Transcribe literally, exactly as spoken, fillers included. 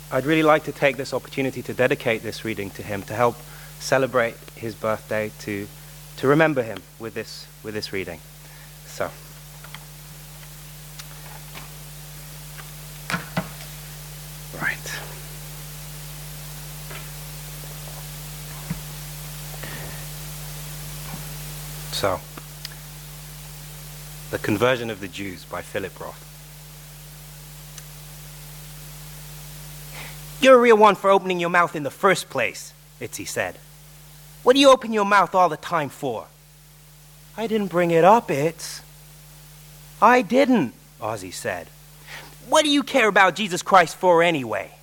I'd really like to take this opportunity to dedicate this reading to him, to help celebrate his birthday, to to remember him with this with this reading. So, right. So, The Conversion of the Jews by Philip Roth. "You're a real one for opening your mouth in the first place," Itzy said. "What do you open your mouth all the time for?" "I didn't bring it up, Itz." "I didn't," Ozzy said. "What do you care about Jesus Christ for anyway?"